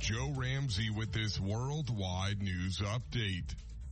Joe Ramsey with this worldwide news update.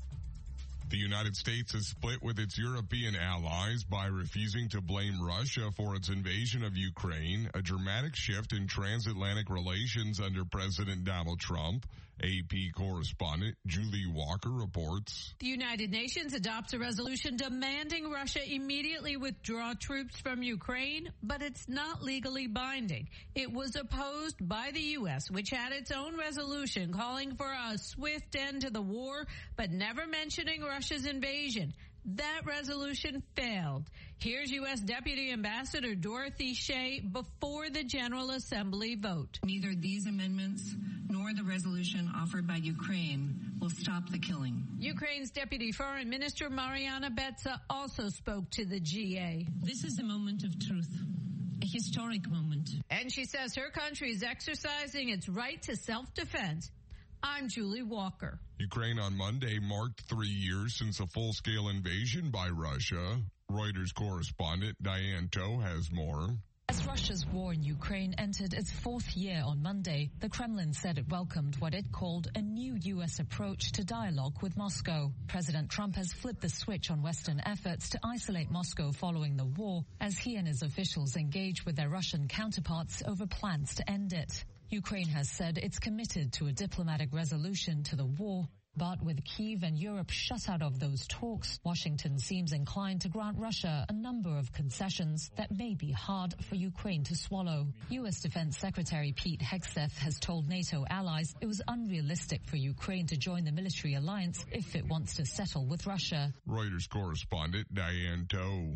The United States has split with its European allies by refusing to blame Russia for its invasion of Ukraine, a dramatic shift in transatlantic relations under President Donald Trump. AP correspondent Julie Walker reports. The United Nations adopts a resolution demanding Russia immediately withdraw troops from Ukraine, but it's not legally binding. It was opposed by the U.S., which had its own resolution calling for a swift end to the war, but never mentioning Russia's invasion. That resolution failed. Here's U.S. Deputy Ambassador Dorothy Shea before the General Assembly vote. Neither these amendments nor the resolution offered by Ukraine will stop the killing. Ukraine's Deputy Foreign Minister Mariana Betsa also spoke to the GA. This is a moment of truth. A historic moment. And she says her country is exercising its right to self-defense. I'm Julie Walker. Ukraine on Monday marked 3 years since a full-scale invasion by Russia. Reuters correspondent Diane Toe has more. As Russia's war in Ukraine entered its fourth year on Monday, the Kremlin said it welcomed what it called a new U.S. approach to dialogue with Moscow. President Trump has flipped the switch on Western efforts to isolate Moscow following the war, as he and his officials engage with their Russian counterparts over plans to end it. Ukraine has said it's committed to a diplomatic resolution to the war, but with Kyiv and Europe shut out of those talks, Washington seems inclined to grant Russia a number of concessions that may be hard for Ukraine to swallow. U.S. Defense Secretary Pete Hegseth has told NATO allies it was unrealistic for Ukraine to join the military alliance if it wants to settle with Russia. Reuters correspondent Diane Toe.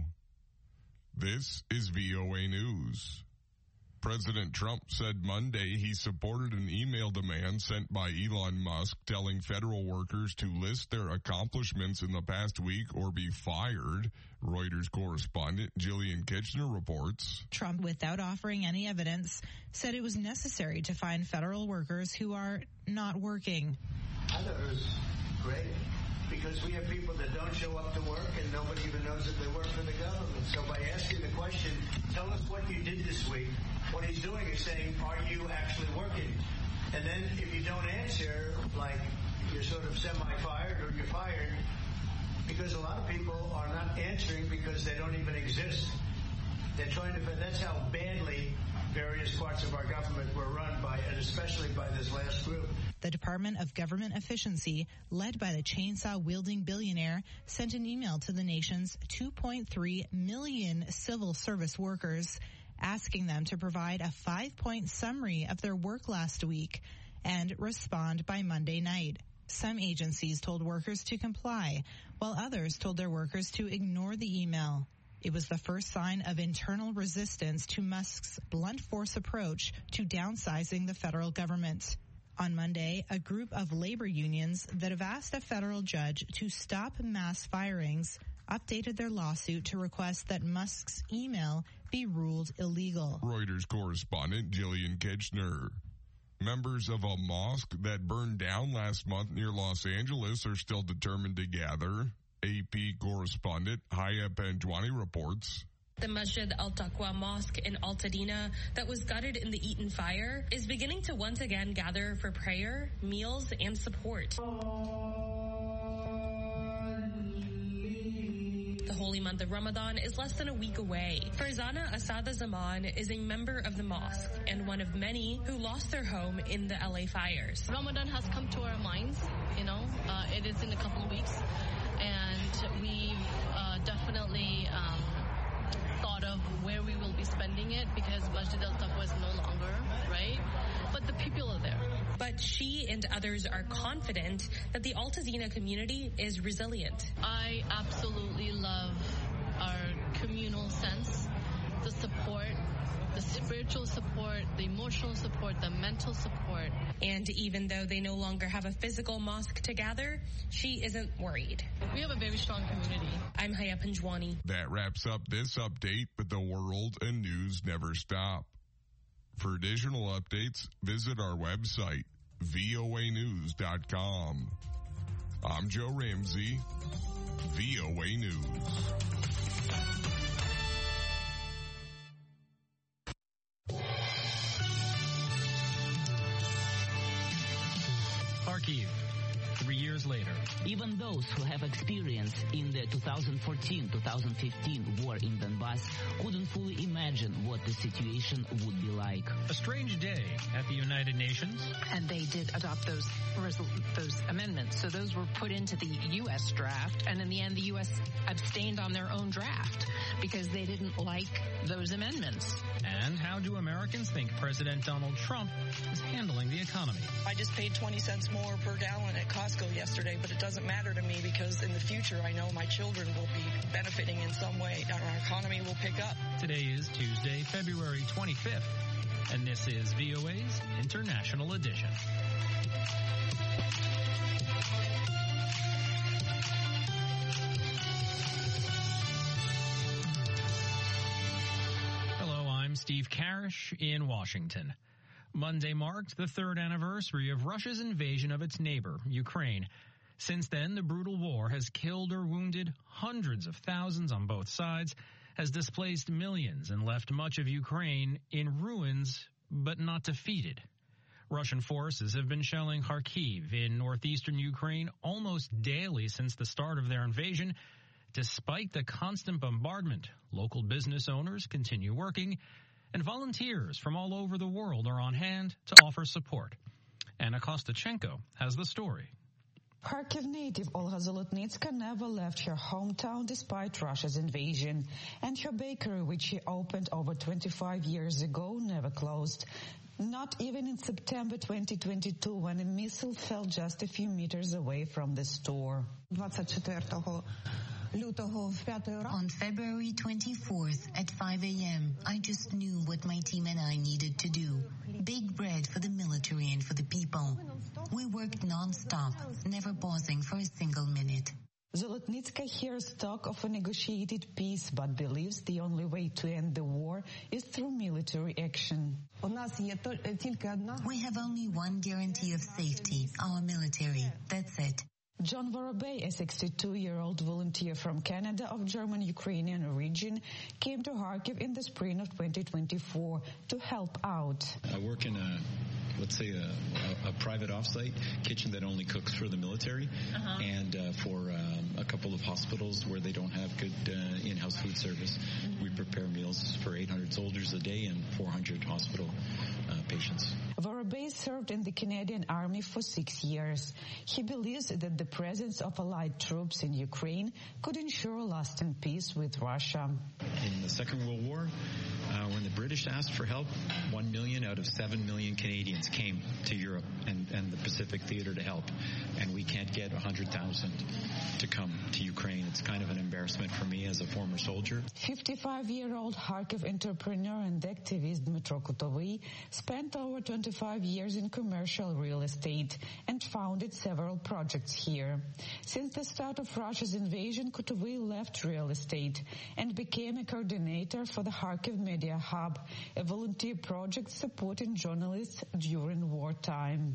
This is VOA News. President Trump said Monday he supported an email demand sent by Elon Musk telling federal workers to list their accomplishments in the past week or be fired. Reuters correspondent Jillian Kitchener reports. Trump, without offering any evidence, said it was necessary to find federal workers who are not working. I thought it was great because we have people that don't show up to work and nobody even knows that they work for the government. So by asking the question, tell us what you did this week, what he's doing is saying, are you actually working? And then if you don't answer, like you're sort of semi-fired or you're fired, because a lot of people are not answering because they don't even exist. They're trying to, that's how badly various parts of our government were run by, and especially by this last group. The Department of Government Efficiency, led by the chainsaw-wielding billionaire, sent an email to the nation's 2.3 million civil service workers, asking them to provide a 5-point summary of their work last week and respond by Monday night. Some agencies told workers to comply, while others told their workers to ignore the email. It was the first sign of internal resistance to Musk's blunt force approach to downsizing the federal government. On Monday, a group of labor unions that have asked a federal judge to stop mass firings updated their lawsuit to request that Musk's email be ruled illegal. Reuters correspondent Jillian Kitchener. Members of a mosque that burned down last month near Los Angeles are still determined to gather. AP correspondent Haya Panjwani reports. The Masjid Al-Taqwa Mosque in Altadena that was gutted in the Eaton fire is beginning to once again gather for prayer, meals, and support. The holy month of Ramadan is less than a week away. Farzana Asada Zaman is a member of the mosque and one of many who lost their home in the LA fires. Ramadan has come to our minds, it is in a couple of weeks, and we've definitely thought of where we will be spending it because Masjid Al-Taqwa is no longer, right? But the people are there. But she and others are confident that the Altadena community is resilient. I absolutely love our communal sense, the support, the spiritual support, the emotional support, the mental support. And even though they no longer have a physical mosque to gather, she isn't worried. We have a very strong community. I'm Haya Panjwani. That wraps up this update, but the world and news never stop. For additional updates, visit our website, voanews.com. I'm Joe Ramsey, VOA News. Kharkiv. 3 years later. Even those who have experience in the 2014-2015 war in Donbass couldn't fully imagine what the situation would be like. A strange day at the United Nations. And they did adopt those amendments. So those were put into the U.S. draft. And in the end, the U.S. abstained on their own draft because they didn't like those amendments. And how do Americans think President Donald Trump is handling the economy? I just paid 20 cents more per gallon at Costco yesterday, but it doesn't matter to me because in the future I know my children will be benefiting in some way and our economy will pick up. Today is Tuesday, February 25th, and this is VOA's International Edition. Steve Karish in Washington. Monday marked the third anniversary of Russia's invasion of its neighbor, Ukraine. Since then, the brutal war has killed or wounded hundreds of thousands on both sides, has displaced millions, and left much of Ukraine in ruins, but not defeated. Russian forces have been shelling Kharkiv in northeastern Ukraine almost daily since the start of their invasion. Despite the constant bombardment, local business owners continue working, and volunteers from all over the world are on hand to offer support. Anna Kostachenko has the story. Kharkiv native Olga Zolotnitska never left her hometown despite Russia's invasion, and her bakery, which she opened over 25 years ago, never closed. Not even in September 2022, when a missile fell just a few meters away from the store. On February 24th at 5 a.m., I just knew what my team and I needed to do. Bake bread for the military and for the people. We worked non-stop, never pausing for a single minute. Zolotnitska hears talk of a negotiated peace, but believes the only way to end the war is through military action. We have only one guarantee of safety, our military. That's it. John Vorobey, a 62-year-old volunteer from Canada of German-Ukrainian origin, came to Kharkiv in the spring of 2024 to help out. I work in a private offsite kitchen that only cooks for the military and for a couple of hospitals where they don't have good in-house food service. We prepare meals for 800 soldiers a day and 400 hospital patients. Vorobey served in the Canadian Army for 6 years. He believes that the presence of Allied troops in Ukraine could ensure lasting peace with Russia. In the Second World War, when the British asked for help, 1 million out of 7 million Canadians came to Europe and the Pacific Theater to help. And we can't get 100,000 to come to Ukraine. It's kind of an embarrassment for me as a former soldier. 55-year-old Kharkiv entrepreneur and activist Dmytro Kutovy spent over 25 years in commercial real estate and founded several projects here. Since the start of Russia's invasion, Kutovy left real estate and became a coordinator for the Kharkiv Media Hub, a volunteer project supporting journalists during wartime.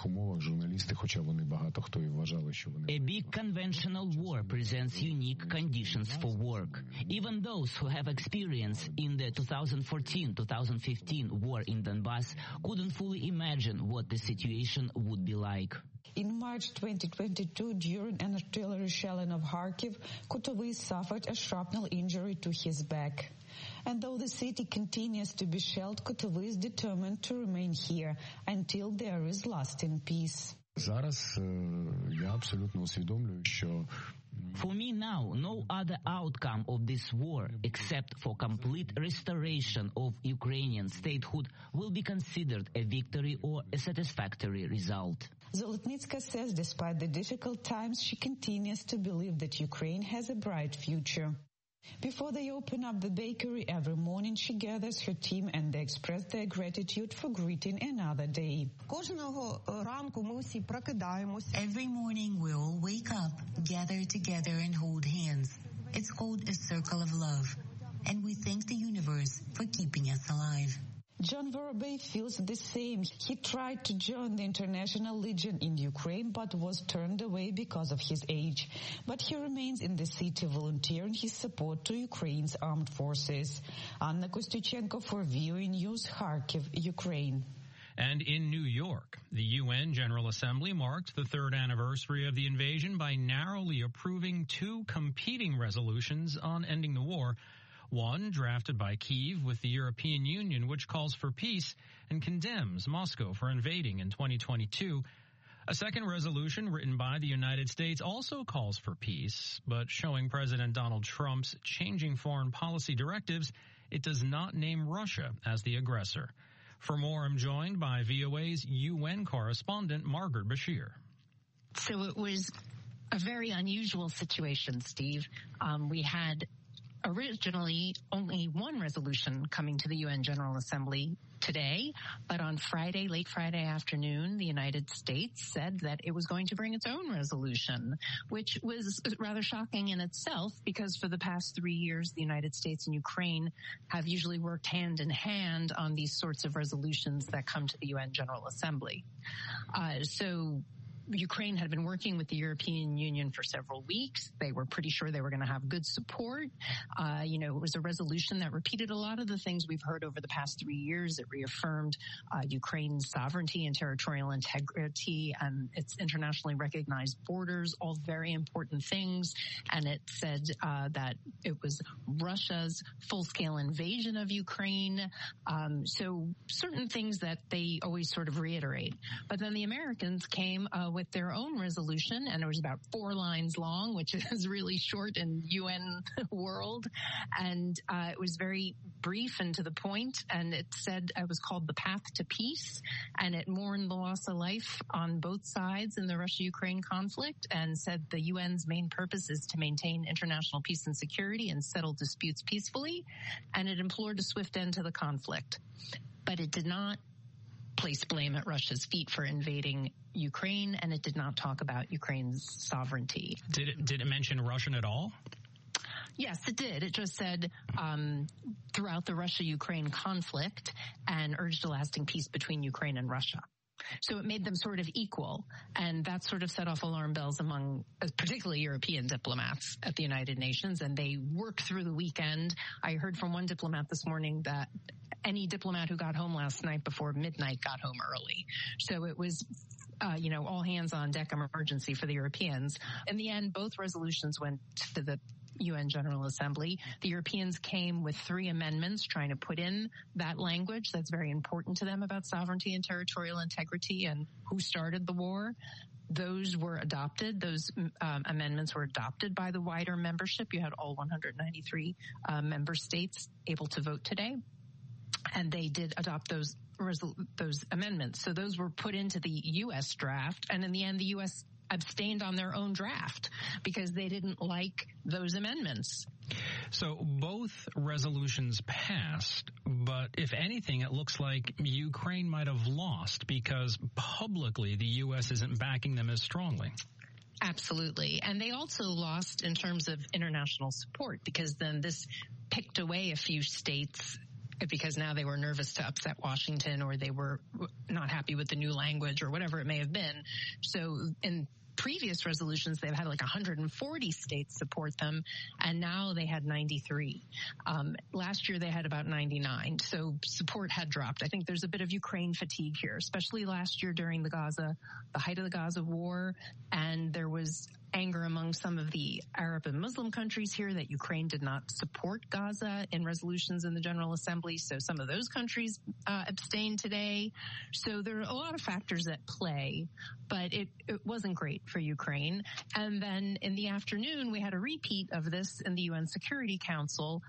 A big conventional war presents unique conditions for work. Even those who have experience in the 2014-2015 war in Donbass couldn't fully imagine what the situation would be like. In March 2022, during an artillery shelling of Kharkiv, Kutovy suffered a shrapnel injury to his back. And though the city continues to be shelled, Kutovy is determined to remain here until there is lasting peace. For me now, no other outcome of this war, except for complete restoration of Ukrainian statehood, will be considered a victory or a satisfactory result. Zolotnitska says despite the difficult times, she continues to believe that Ukraine has a bright future. Before they open up the bakery every morning, she gathers her team and they express their gratitude for greeting another day. Every morning we all wake up, gather together and hold hands. It's called a circle of love. And we thank the universe for keeping us alive. John Vorobey feels the same. He tried to join the International Legion in Ukraine but was turned away because of his age. But he remains in the city volunteering his support to Ukraine's armed forces. Anna Kostachenko for VOA News, Kharkiv, Ukraine. And in New York, the UN General Assembly marked the third anniversary of the invasion by narrowly approving two competing resolutions on ending the war. One drafted by Kyiv with the European Union, which calls for peace and condemns Moscow for invading in 2022. A second resolution written by the United States also calls for peace, but showing President Donald Trump's changing foreign policy directives, it does not name Russia as the aggressor. For more, I'm joined by VOA's UN correspondent, Margaret Bashir. So it was a very unusual situation, Steve. We had originally only one resolution coming to the UN General Assembly today, but on Friday, late Friday afternoon, the United States said that it was going to bring its own resolution, which was rather shocking in itself because for the past 3 years, the United States and Ukraine have usually worked hand in hand on these sorts of resolutions that come to the UN General Assembly. So Ukraine had been working with the European Union for several weeks. They were pretty sure they were going to have good support. It was a resolution that repeated a lot of the things we've heard over the past 3 years. It reaffirmed Ukraine's sovereignty and territorial integrity and its internationally recognized borders, all very important things. And it said that it was Russia's full-scale invasion of Ukraine. So certain things that they always sort of reiterate. But then the Americans came with their own resolution, and it was about 4 lines long, which is really short in UN world. And it was very brief and to the point, and it said it was called The Path to Peace, and it mourned the loss of life on both sides in the Russia-Ukraine conflict and said the UN's main purpose is to maintain international peace and security and settle disputes peacefully, and it implored a swift end to the conflict. But it did not place blame at Russia's feet for invading Ukraine, and it did not talk about Ukraine's sovereignty. Did it mention Russian at all? Yes, it did. It just said throughout the Russia-Ukraine conflict and urged a lasting peace between Ukraine and Russia. So it made them sort of equal, and that sort of set off alarm bells among particularly European diplomats at the United Nations, and they worked through the weekend. I heard from one diplomat this morning that any diplomat who got home last night before midnight got home early. So it was, all hands on deck emergency for the Europeans. In the end, both resolutions went to the UN General Assembly. The Europeans came with 3 amendments trying to put in that language that's very important to them about sovereignty and territorial integrity and who started the war. Those were adopted. Those amendments were adopted by the wider membership. You had all 193 member states able to vote today. And they did adopt those amendments. So those were put into the U.S. draft. And in the end, the U.S. abstained on their own draft because they didn't like those amendments. So both resolutions passed, but if anything, it looks like Ukraine might have lost because publicly the U.S. isn't backing them as strongly. Absolutely. And they also lost in terms of international support because then this picked away a few states because now they were nervous to upset Washington or they were not happy with the new language or whatever it may have been. So in previous resolutions, they've had like 140 states support them, and now they had 93. Last year, they had about 99, so support had dropped. I think there's a bit of Ukraine fatigue here, especially last year during the height of the Gaza war, and there was anger among some of the Arab and Muslim countries here that Ukraine did not support Gaza in resolutions in the General Assembly. So some of those countries abstained today. So there are a lot of factors at play, but it wasn't great for Ukraine. And then in the afternoon, we had a repeat of this in the UN Security Council.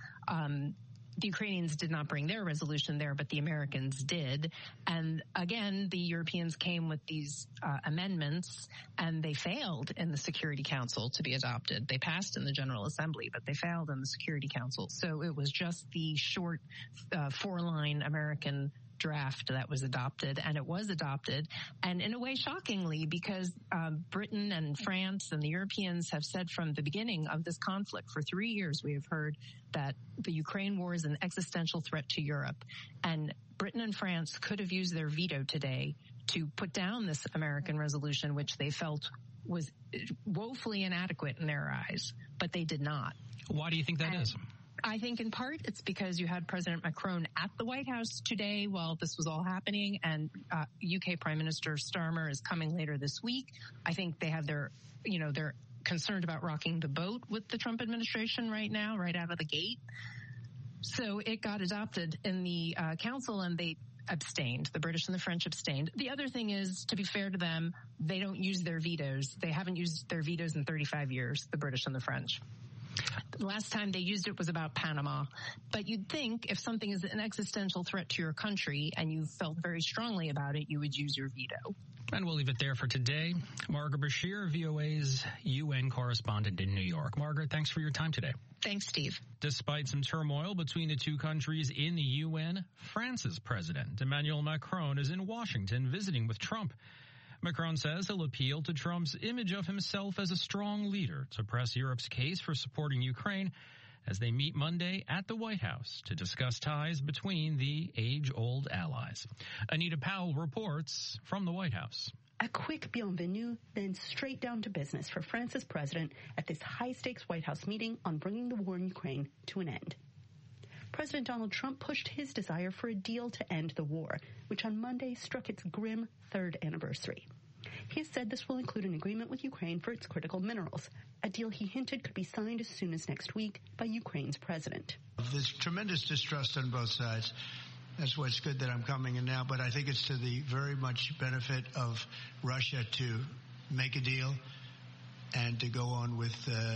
The Ukrainians did not bring their resolution there, but the Americans did. And again, the Europeans came with these amendments, and they failed in the Security Council to be adopted. They passed in the General Assembly, but they failed in the Security Council. So it was just the short 4-line American draft that was adopted, and it was adopted, and in a way shockingly, because Britain and France and the Europeans have said from the beginning of this conflict for 3 years, we have heard that the Ukraine war is an existential threat to Europe, and Britain and France could have used their veto today to put down this American resolution, which they felt was woefully inadequate in their eyes, but they did not. Why do you think that is? I think in part it's because you had President Macron at the White House today while this was all happening, and UK Prime Minister Starmer is coming later this week. I think they have they're concerned about rocking the boat with the Trump administration right now, right out of the gate. So it got adopted in the council, and they abstained. The British and the French abstained. The other thing is, to be fair to them, they don't use their vetoes. They haven't used their vetoes in 35 years, the British and the French. The last time they used it was about Panama. But you'd think if something is an existential threat to your country and you felt very strongly about it, you would use your veto. And we'll leave it there for today. Margaret Bashir, VOA's UN correspondent in New York. Margaret, thanks for your time today. Thanks, Steve. Despite some turmoil between the two countries in the UN, France's president, Emmanuel Macron, is in Washington visiting with Trump. Macron says he'll appeal to Trump's image of himself as a strong leader to press Europe's case for supporting Ukraine as they meet Monday at the White House to discuss ties between the age-old allies. Anita Powell reports from the White House. A quick bienvenue, then straight down to business for France's president at this high-stakes White House meeting on bringing the war in Ukraine to an end. President Donald Trump pushed his desire for a deal to end the war, which on Monday struck its grim third anniversary. He has said this will include an agreement with Ukraine for its critical minerals, a deal he hinted could be signed as soon as next week by Ukraine's president. There's tremendous distrust on both sides. That's why it's good that I'm coming in now, but I think it's to the very much benefit of Russia to make a deal and to go on with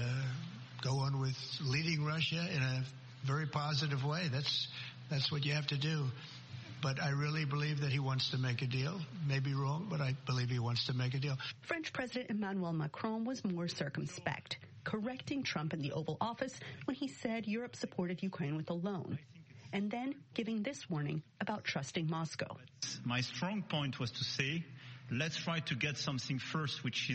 leading Russia in a very positive way. That's what you have to do. But I really believe that he wants to make a deal. Maybe wrong, but I believe he wants to make a deal. French President Emmanuel Macron was more circumspect, correcting Trump in the Oval Office when he said Europe supported Ukraine with a loan, and then giving this warning about trusting Moscow. My strong point was to say, let's try to get something first which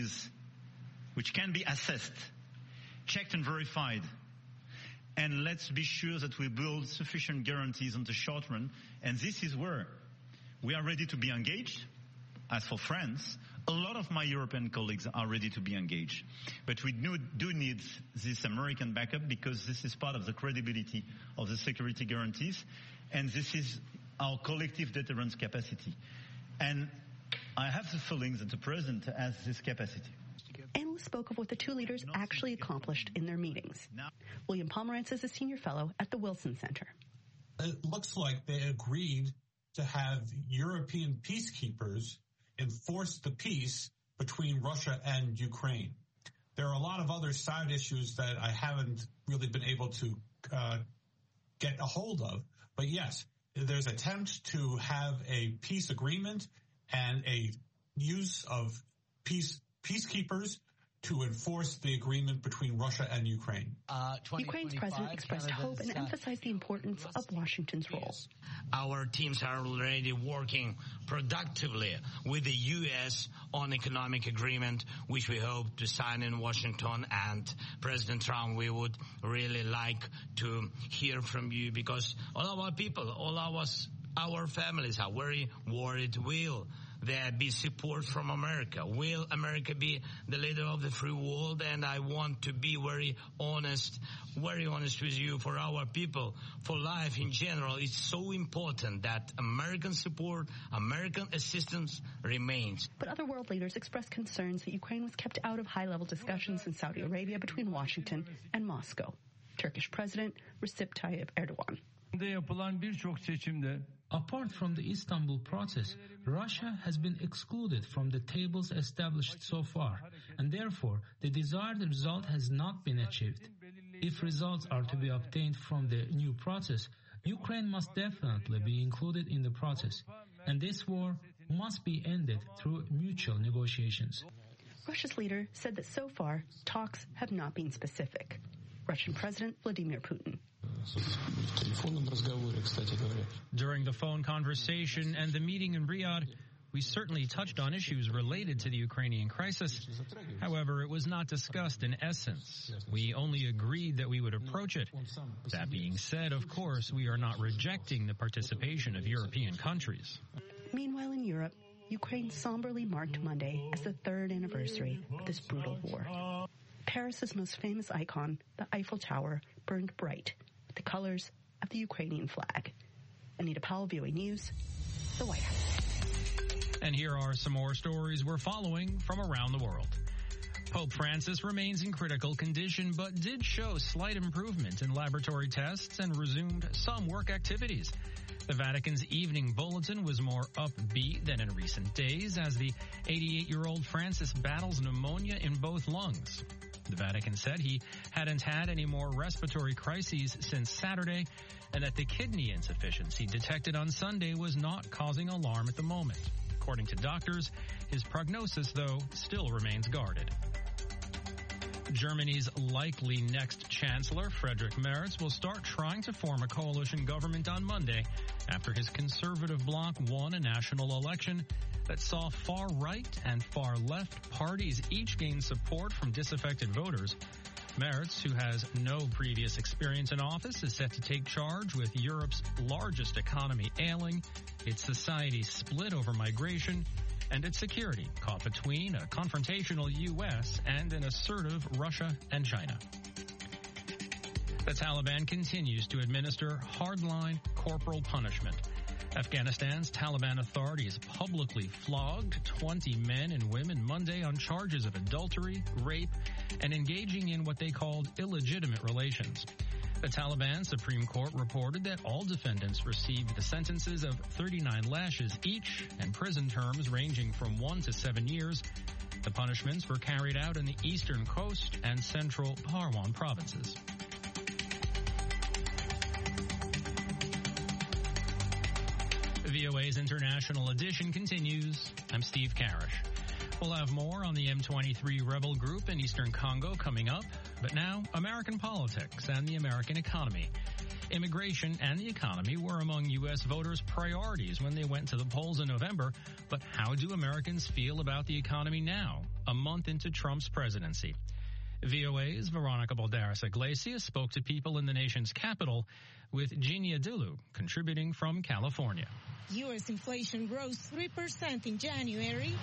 can be assessed, checked and verified. And let's be sure that we build sufficient guarantees on the short run. And this is where we are ready to be engaged. As for France, a lot of my European colleagues are ready to be engaged. But we do need this American backup because this is part of the credibility of the security guarantees. And this is our collective deterrence capacity. And I have the feeling that the president has this capacity. Analysts spoke of what the two leaders actually accomplished in their meetings. William Pomerantz is a senior fellow at the Wilson Center. It looks like they agreed to have European peacekeepers enforce the peace between Russia and Ukraine. There are a lot of other side issues that I haven't really been able to get a hold of. But yes, there's attempt to have a peace agreement and a use of peacekeepers to enforce the agreement between Russia and Ukraine. Ukraine's president expressed hope and emphasized the importance of Washington's role. Our teams are already working productively with the U.S. on economic agreement, which we hope to sign in Washington. And President Trump, we would really like to hear from you because all our people, all our families are very worried. Will there be support from America? Will America be the leader of the free world? And I want to be very honest with you. For our people, for life in general, it's so important that American support, American assistance remains. But other world leaders expressed concerns that Ukraine was kept out of high-level discussions in Saudi Arabia between Washington and Moscow. Turkish President Recep Tayyip Erdogan. Apart from the Istanbul process, Russia has been excluded from the tables established so far, and therefore the desired result has not been achieved. If results are to be obtained from the new process, Ukraine must definitely be included in the process, and this war must be ended through mutual negotiations. Russia's leader said that so far, talks have not been specific. Russian President Vladimir Putin. During the phone conversation and the meeting in Riyadh, we certainly touched on issues related to the Ukrainian crisis. However, it was not discussed in essence. We only agreed that we would approach it. That being said, of course, we are not rejecting the participation of European countries. Meanwhile, in Europe, Ukraine somberly marked Monday as the third anniversary of this brutal war. Paris's most famous icon, the Eiffel Tower, burned bright, with the colors of the Ukrainian flag. Anita Powell, VOA News, the White House. And here are some more stories we're following from around the world. Pope Francis remains in critical condition, but did show slight improvement in laboratory tests and resumed some work activities. The Vatican's evening bulletin was more upbeat than in recent days as the 88-year-old Francis battles pneumonia in both lungs. The Vatican said he hadn't had any more respiratory crises since Saturday and that the kidney insufficiency detected on Sunday was not causing alarm at the moment. According to doctors, his prognosis, though, still remains guarded. Germany's likely next chancellor, Friedrich Merz, will start trying to form a coalition government on Monday after his conservative bloc won a national election that saw far-right and far-left parties each gain support from disaffected voters. Merz, who has no previous experience in office, is set to take charge with Europe's largest economy ailing, its society split over migration, and its security caught between a confrontational U.S. and an assertive Russia and China. The Taliban continues to administer hardline corporal punishment. Afghanistan's Taliban authorities publicly flogged 20 men and women Monday on charges of adultery, rape, and engaging in what they called illegitimate relations. The Taliban Supreme Court reported that all defendants received the sentences of 39 lashes each and prison terms ranging from 1 to 7 years. The punishments were carried out in the eastern coast and central Parwan provinces. VOA's International Edition continues. I'm Steve Karish. We'll have more on the M23 rebel group in eastern Congo coming up. But now, American politics and the American economy. Immigration and the economy were among U.S. voters' priorities when they went to the polls in November. But how do Americans feel about the economy now, a month into Trump's presidency? VOA's Veronica Balderas Iglesias spoke to people in the nation's capital, with Ginia Dulu contributing from California. U.S. inflation rose 3% in January,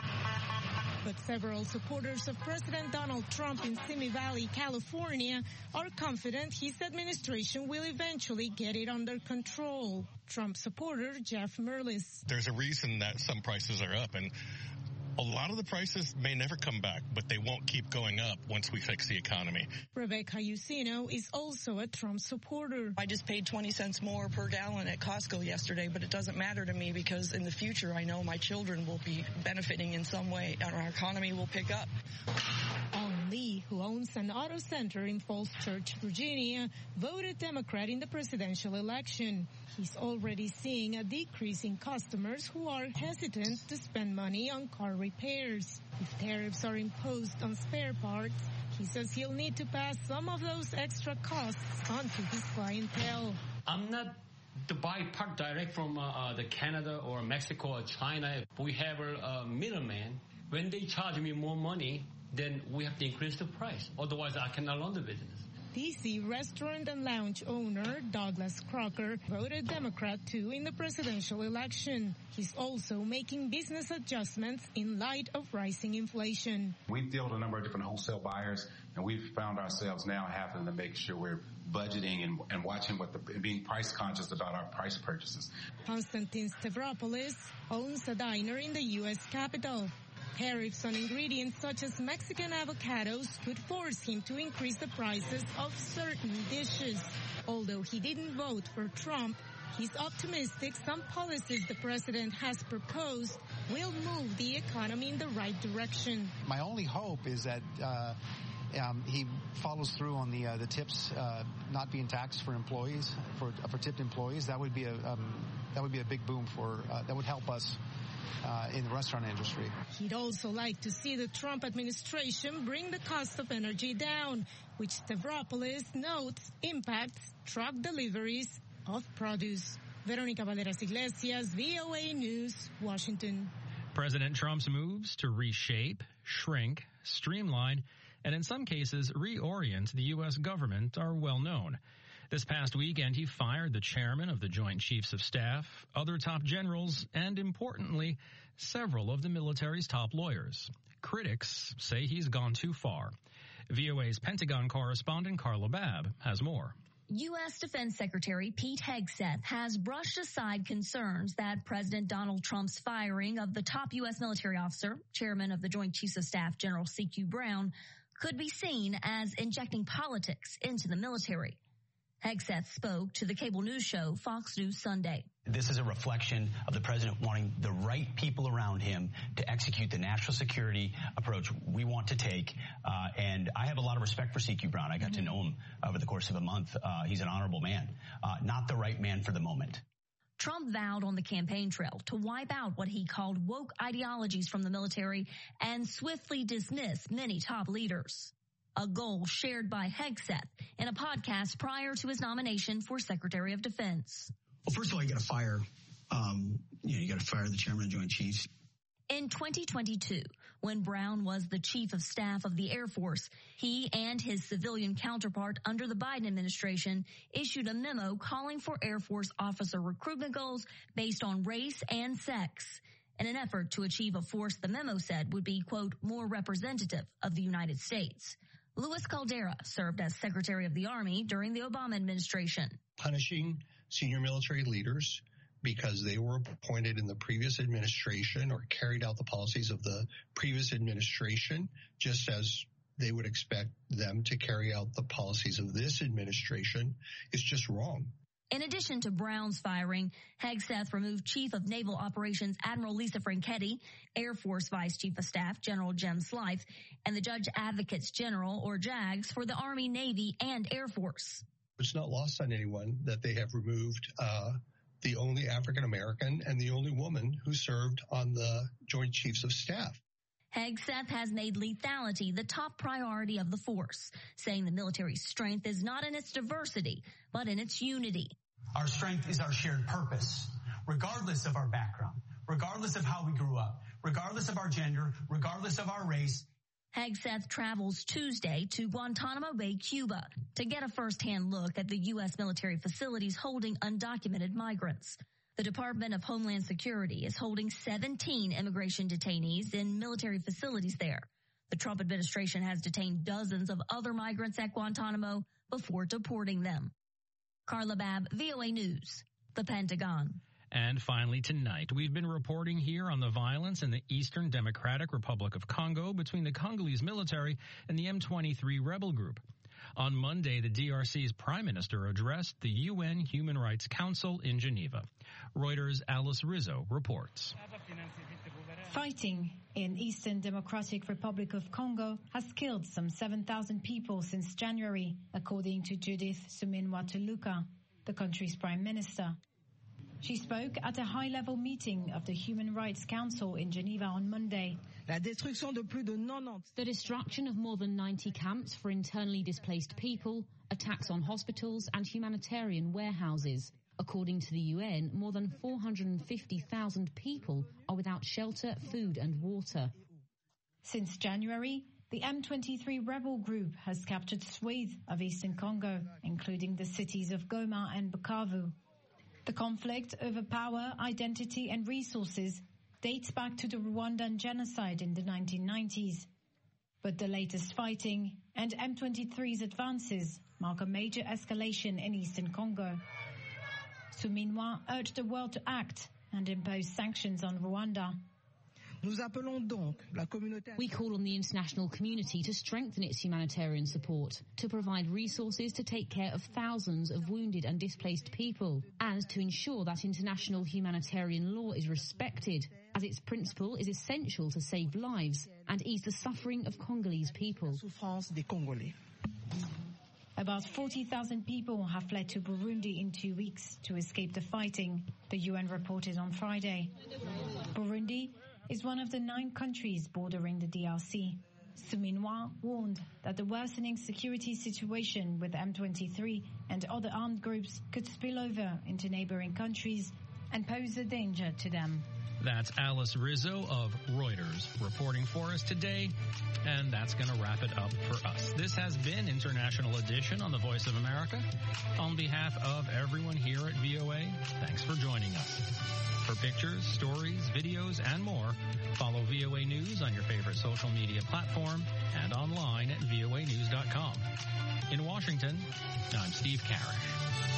but several supporters of President Donald Trump in Simi Valley, California, are confident his administration will eventually get it under control. Trump supporter Jeff Merlis. There's a reason that some prices are up, and a lot of the prices may never come back, but they won't keep going up once we fix the economy. Rebecca Usino is also a Trump supporter. I just paid 20 cents more per gallon at Costco yesterday, but it doesn't matter to me because in the future I know my children will be benefiting in some way and our economy will pick up. Alan Lee, who owns an auto center in Falls Church, Virginia, voted Democrat in the presidential election. He's already seeing a decrease in customers who are hesitant to spend money on car repairs. If tariffs are imposed on spare parts, he says he'll need to pass some of those extra costs on to his clientele. I'm not to buy part direct from the Canada or Mexico or China. We have a middleman. When they charge me more money, then we have to increase the price. Otherwise, I cannot run the business. D.C. restaurant and lounge owner Douglas Crocker voted Democrat too in the presidential election. He's also making business adjustments in light of rising inflation. We deal with a number of different wholesale buyers, and we've found ourselves now having to make sure we're budgeting and watching being price conscious about our price purchases. Konstantin Stavropoulos owns a diner in the U.S. Capitol. Tariffs on ingredients such as Mexican avocados could force him to increase the prices of certain dishes. Although he didn't vote for Trump, he's optimistic some policies the president has proposed will move the economy in the right direction. My only hope is that he follows through on the tips not being taxed for employees, for tipped employees. That would be a big boom that would help us in the restaurant industry. He'd also like to see the Trump administration bring the cost of energy down, which Stavropoulos notes impacts truck deliveries of produce. Veronica Valderas Iglesias, VOA News, Washington. President Trump's moves to reshape, shrink, streamline, and in some cases reorient the U.S. government are well known. This past weekend, he fired the chairman of the Joint Chiefs of Staff, other top generals, and importantly, several of the military's top lawyers. Critics say he's gone too far. VOA's Pentagon correspondent Carla Babb has more. U.S. Defense Secretary Pete Hegseth has brushed aside concerns that President Donald Trump's firing of the top U.S. military officer, chairman of the Joint Chiefs of Staff, General C.Q. Brown, could be seen as injecting politics into the military. Hegseth spoke to the cable news show Fox News Sunday. This is a reflection of the president wanting the right people around him to execute the national security approach we want to take. And I have a lot of respect for C.Q. Brown. I got to know him over the course of a month. He's an honorable man, not the right man for the moment. Trump vowed on the campaign trail to wipe out what he called woke ideologies from the military and swiftly dismiss many top leaders. A goal shared by Hegseth in a podcast prior to his nomination for Secretary of Defense. Well, first of all, you got to fire, you got to fire the chairman of the Joint Chiefs. In 2022, when Brown was the chief of staff of the Air Force, he and his civilian counterpart under the Biden administration issued a memo calling for Air Force officer recruitment goals based on race and sex in an effort to achieve a force the memo said would be, quote, more representative of the United States. Luis Caldera served as Secretary of the Army during the Obama administration. Punishing senior military leaders because they were appointed in the previous administration or carried out the policies of the previous administration, just as they would expect them to carry out the policies of this administration, is just wrong. In addition to Brown's firing, Hegseth removed Chief of Naval Operations Admiral Lisa Franchetti, Air Force Vice Chief of Staff General Jem Slythe, and the Judge Advocates General, or JAGs, for the Army, Navy, and Air Force. It's not lost on anyone that they have removed the only African American and the only woman who served on the Joint Chiefs of Staff. Hegseth has made lethality the top priority of the force, saying the military's strength is not in its diversity, but in its unity. Our strength is our shared purpose, regardless of our background, regardless of how we grew up, regardless of our gender, regardless of our race. Hegseth travels Tuesday to Guantanamo Bay, Cuba, to get a first-hand look at the U.S. military facilities holding undocumented migrants. The Department of Homeland Security is holding 17 immigration detainees in military facilities there. The Trump administration has detained dozens of other migrants at Guantanamo before deporting them. Carla Babb, VOA News, the Pentagon. And finally tonight, we've been reporting here on the violence in the Eastern Democratic Republic of Congo between the Congolese military and the M23 rebel group. On Monday, the DRC's prime minister addressed the UN Human Rights Council in Geneva. Reuters' Alice Rizzo reports. Fighting in Eastern Democratic Republic of Congo has killed some 7,000 people since January, according to Judith Suminwa Tuluka, the country's prime minister. She spoke at a high-level meeting of the Human Rights Council in Geneva on Monday. The destruction of more than 90 camps for internally displaced people, attacks on hospitals and humanitarian warehouses. According to the UN, more than 450,000 people are without shelter, food and water. Since January, the M23 rebel group has captured swathes of eastern Congo, including the cities of Goma and Bukavu. The conflict over power, identity and resources dates back to the Rwandan genocide in the 1990s. But the latest fighting and M23's advances mark a major escalation in eastern Congo. Suminwa urged the world to act and impose sanctions on Rwanda. We call on the international community to strengthen its humanitarian support, to provide resources to take care of thousands of wounded and displaced people, and to ensure that international humanitarian law is respected, as its principle is essential to save lives and ease the suffering of Congolese people. About 40,000 people have fled to Burundi in 2 weeks to escape the fighting, the UN reported on Friday. Burundi is one of the 9 countries bordering the DRC. Suminwa warned that the worsening security situation with M23 and other armed groups could spill over into neighboring countries and pose a danger to them. That's Alice Rizzo of Reuters reporting for us today, and that's going to wrap it up for us. This has been International Edition on the Voice of America. On behalf of everyone here at VOA, Thanks for joining us. For pictures, stories, videos, and more, follow VOA News on your favorite social media platform and online at voanews.com. In Washington, I'm Steve Karish.